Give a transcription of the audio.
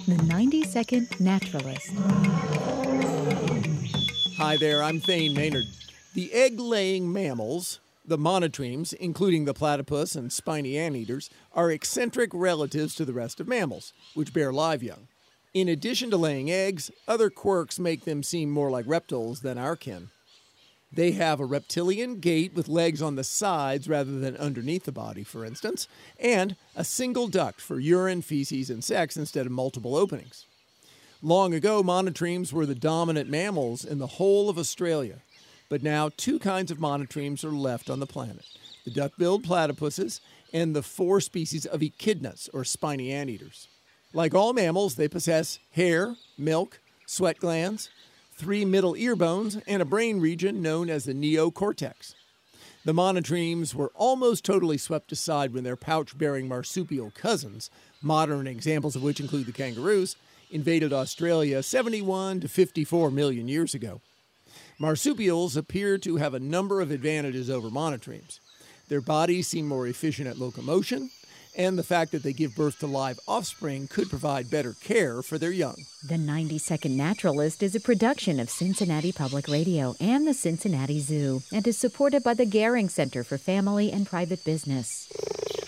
The 90-Second Naturalist. Hi there, I'm Thane Maynard. The egg-laying mammals, the monotremes, including the platypus and spiny anteaters, are eccentric relatives to the rest of mammals, which bear live young. In addition to laying eggs, other quirks make them seem more like reptiles than our kin. They have a reptilian gait with legs on the sides rather than underneath the body, for instance, and a single duct for urine, feces, and sex instead of multiple openings. Long ago, monotremes were the dominant mammals in the whole of Australia, but now two kinds of monotremes are left on the planet: the duck-billed platypuses and the 4 species of echidnas, or spiny anteaters. Like all mammals, they possess hair, milk, sweat glands, 3 middle ear bones, and a brain region known as the neocortex. The monotremes were almost totally swept aside when their pouch-bearing marsupial cousins, modern examples of which include the kangaroos, invaded Australia 71 to 54 million years ago. Marsupials appear to have a number of advantages over monotremes. Their bodies seem more efficient at locomotion, and the fact that they give birth to live offspring could provide better care for their young. The 90-Second Naturalist is a production of Cincinnati Public Radio and the Cincinnati Zoo and is supported by the Gehring Center for Family and Private Business.